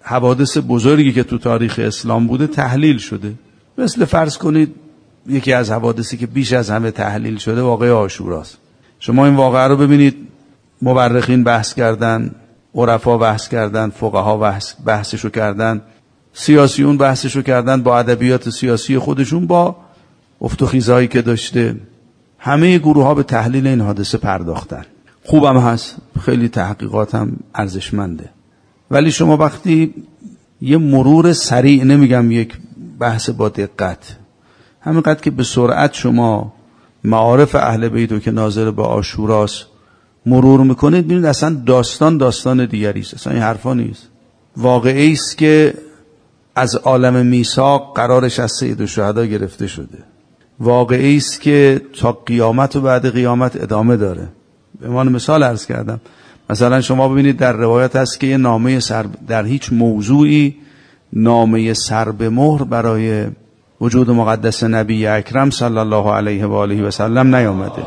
حوادث بزرگی که تو تاریخ اسلام بوده تحلیل شده. مثل فرض کنید یکی از حوادثی که بیش از همه تحلیل شده واقعه عاشوراست. شما این واقعه رو ببینید، مورخین بحث کردن، عرفا بحث کردن، فقها بحثشو کردن، سیاسیون بحثشو کردن با ادبیات سیاسی خودشون، با افت و خیزهایی که داشته. همه گروه ها به تحلیل این حادثه پرداختن. خوبم هست، خیلی تحقیقات هم ارزشمنده. ولی شما وقتی یه مرور سریع، نمیگم یک بحث با دقت، همینقدر که به سرعت شما معارف اهل بیت که ناظر به عاشوراست مرور میکنید، ببینید اصلا داستان دیگری است. اصلا این حرفا نیست. واقعی است که از عالم میثاق قرارش از سید الشهدا گرفته شده. واقعی است که تا قیامت و بعد قیامت ادامه داره. به عنوان مثال عرض کردم، مثلا شما ببینید در روایت هست که یه نامه در هیچ موضوعی نامه سر به مهر برای وجود مقدس نبی اکرم صلی الله علیه و آله و سلم نیامده.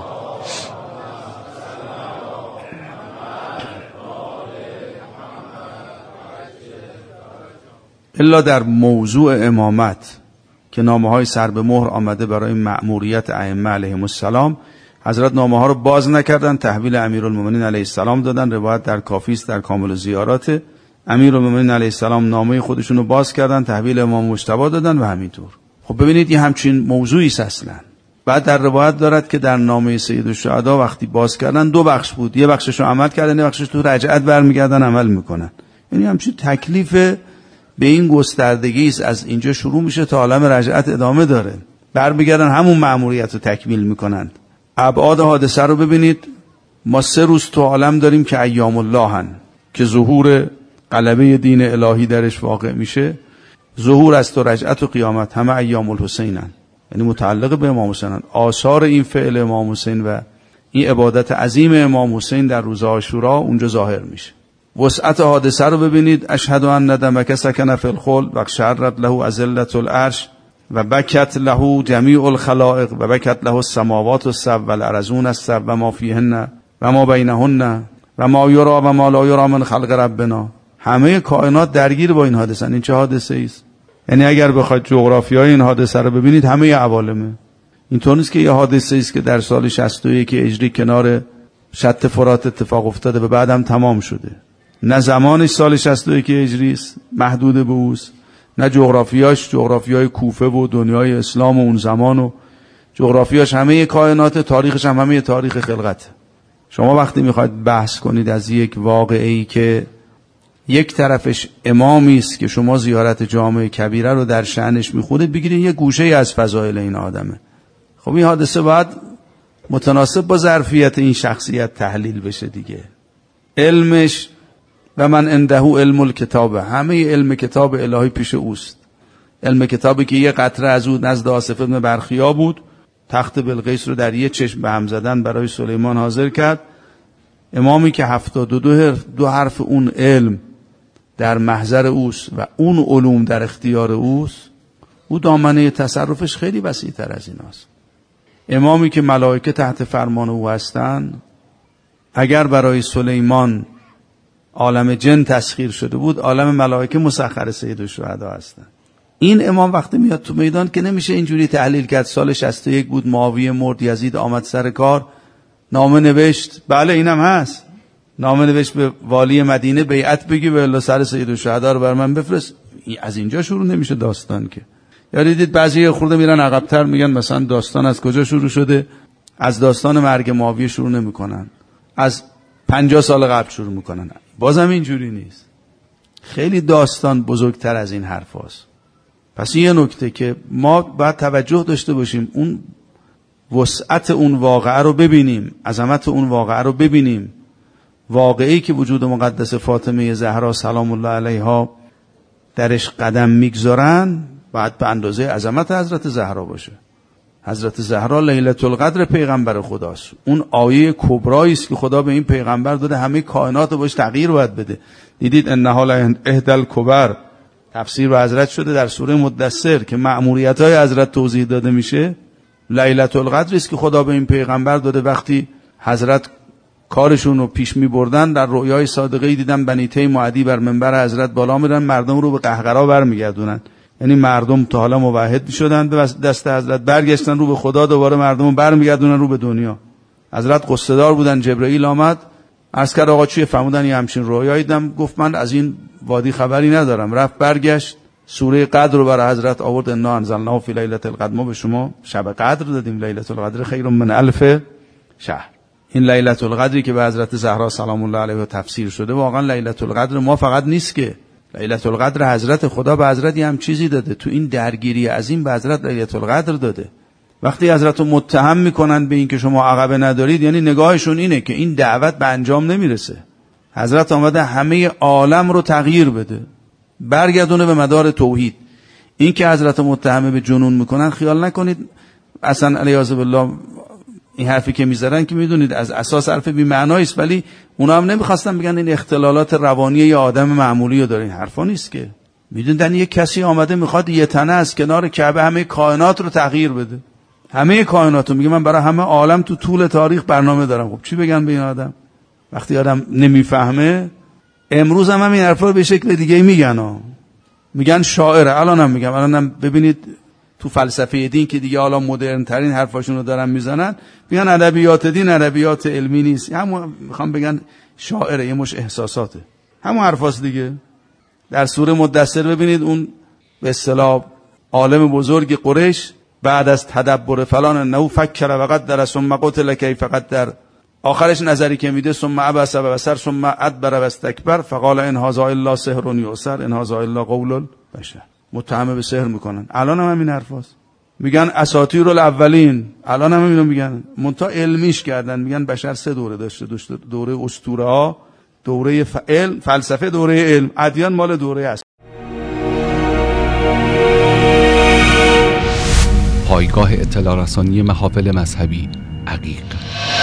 الا در موضوع امامت که نامه های سر به مهر آمده برای مأموریت ائمه علیهم السلام، حضرت نامه ها رو باز نکردن، تحویل امیرالمومنین علیه السلام دادن. روایت در کافی است، در کامل الزیارات، امیرالمومنین علیه السلام نامه خودشون رو باز کردن، تحویل امام مجتبی دادن و همینطور. خب ببینید این همچین موضوعی است اصلا. بعد در روایت دارد که در نامه سید الشهدا وقتی باز کردن دو بخش بود، یه بخشش رو عمل کردن، یه بخشش تو رجعت برمیگردن عمل میکنن. یعنی همچین تکلیف به این گستردگی است، از اینجا شروع میشه تا عالم رجعت ادامه داره، برمیگردن همون مأموریت رو تکمیل میکنن. ابعاد حادثه رو ببینید. ما 3 روز تو عالم داریم که ایام الله هن، که ظهور غلبه دین الهی درش واقع میشه. ظهور است و رجعت و قیامت همه ایام الحسینن، یعنی متعلق به امام حسینن. آثار این فعل امام حسین و این عبادت عظیم امام حسین در روز عاشورا اونجا ظاهر میشه. وسعت حادثه رو ببینید. اشهد ان دمک سکن فی الخلد و شرت له ازلة العرش و بکت له جمیع الخلائق و بکت له السماوات السبع و الارضون السبع و ما فیهن و ما بینهن و ما یرا و ما لا یرا من خلق ربنا. همه کائنات درگیر با این حادثه. این چه حادثه است؟ یعنی اگر بخواید جغرافیای این حادثه رو ببینید، همه عوالمه. اینطور نیست که یه حادثه است که در سال 61 هجری کنار شط فرات اتفاق افتاده و بعدم تمام شده. نه زمانش سال 61 هجری است، محدود به اوست، نه جغرافیاش جغرافیای کوفه و دنیای اسلام و اون زمان، و جغرافیاش همه کائنات، تاریخش هم همه تاریخ خلقت. شما وقتی میخواید بحث کنید از یک واقعه‌ای که یک طرفش امامی است که شما زیارت جامع کبیره رو در شأنش میخونید، بگیرید یه گوشه از فضایل این آدمه. خب این حادثه باید متناسب با ظرفیت این شخصیت تحلیل بشه دیگه. علمش و من عنده علم الکتاب، همه علم کتاب الهی پیش اوست. علم کتابی که یه قطره از او نزد آصف ابن برخیا بود، تخت بلقیس رو در یه چشم به هم زدن برای سلیمان حاضر کرد. امامی که 72 حرف اون علم در محضر اوست و اون علوم در اختیار اوست، او دامنه تصرفش خیلی وسیع تر از ایناست. امامی که ملائکه تحت فرمان او هستن، اگر برای سلیمان عالم جن تسخیر شده بود، عالم ملائکه مسخر سید الشهدا هستن. این امام وقتی میاد تو میدان که نمیشه اینجوری تحلیل کرد. سال 61 بود، معاویه مرد، یزید آمد سر کار، نامه نوشت. بله اینم هست، نامه نوشت به والی مدینه بیعت بگی و الا سر سید الشهدا رو بر من بفرست. از اینجا شروع نمیشه داستان که. یا دیدید بعضی خورده میرن عقب‌تر، میگن مثلا داستان از کجا شروع شده؟ از داستان مرگ معاویه شروع نمیکنن، از 50 سال قبل شروع میکنن. بازم اینجوری نیست. خیلی داستان بزرگتر از این حرف هست. پس یه نکته که ما باید توجه داشته باشیم، اون وسعت اون واقعه رو ببینیم، عظمت اون واقعه رو ببینیم. واقعی که وجود مقدس فاطمه زهرا سلام الله علیها درش قدم میگذارن، باید به اندازه عظمت حضرت زهرا باشه. حضرت زهرا لیلة القدر پیغمبر خداست. اون آیه کبرایی است که خدا به این پیغمبر داده، همه کائنات رو باش تغییر باید بده. دیدید انها احدى الکبر، تفسیر به حضرت شده در سوره مدثر که مأموریت‌های حضرت توضیح داده میشه. لیلة القدر است که خدا به این پیغمبر داده، وقتی حضرت کارشون رو پیش می بردن، در رؤیای صادقه‌ای دیدن بنی تیم و عدی بر منبر حضرت بالا میرن، مردم رو به قهقرا برمیگردونن. یعنی مردم تا حالا موحد شدن، به دست حضرت برگشتن رو به خدا، دوباره مردم رو برمیگردونن رو به دنیا. حضرت قصه دار بودن، جبرئیل آمد عرض کرد آقا چیه؟ فرمودن یه همچین رویایی دیدم. گفت من از این وادی خبری ندارم. رفت برگشت، سوره قدر رو برای حضرت آورد، انا انزلناه فی لیلة القدر، ما به شما شب قدر دادیم، لیلة القدر خیر من الف شهر. این لیلة القدری که به حضرت زهرا سلام الله علیها تفسیر شده، واقعا لیلة القدر ما فقط نیست که، لیلة القدر حضرت خدا به حضرت هم چیزی داده، تو این درگیری عظیم به حضرت لیلة القدر داده. وقتی حضرت رو متهم میکنن به این که شما عقبه ندارید، یعنی نگاهشون اینه که این دعوت به انجام نمیرسه. حضرت آمده همه عالم رو تغییر بده، برگردونه به مدار توحید. این که حضرت متهم به جنون میکنن، خیال نکنید اصلا علیاذ بالله این حرفی که میذارن که میدونید از اساس حرف بی معنایی است، ولی اونا هم نمیخواستن بگن این اختلالات روانی یه آدم معمولی رو داره. این حرفا نیست که. میدونن یه کسی آمده میخواد یه تنه از کنار کعبه همه کائنات رو تغییر بده، همه کائنات رو. میگه من برای همه عالم تو طول تاریخ برنامه دارم. خب چی بگن به این آدم؟ وقتی آدم نمیفهمه. امروز هم این حرفا رو به شکل دیگه میگن میگن شاعره. الانم میگم، الانم ببینید تو فلسفه دین که دیگه حالا مدرن ترین حرفاشون رو دارن میزنن، میگن ادبیات دین ادبیات علمی نیست، همون میخوام بگن شاعره، یه مش احساساته، همون حرفاست دیگه. در سوره مدثر ببینید اون به اصطلاح عالم بزرگ قریش بعد از تدبر فلان انه فکر و قدر ثم قتل کیف قدر، آخرش نظری که میده ثم عبس و بصر ثم ادبر و استکبر فقال ان هذا الا سحر یؤثر ان هذا الا قول البشر. متهم به سحر میکنن. الان هم همین حرفاست. میگن اساطیر الاولین، الان هم اینو میگن، منتها علمیش کردن. میگن بشر 3 دوره داشته، دوره اسطوره ها، دوره علم، فلسفه، دوره علم. ادیان مال دوره است. پایگاه اطلاع رسانی محافل مذهبی عقیق.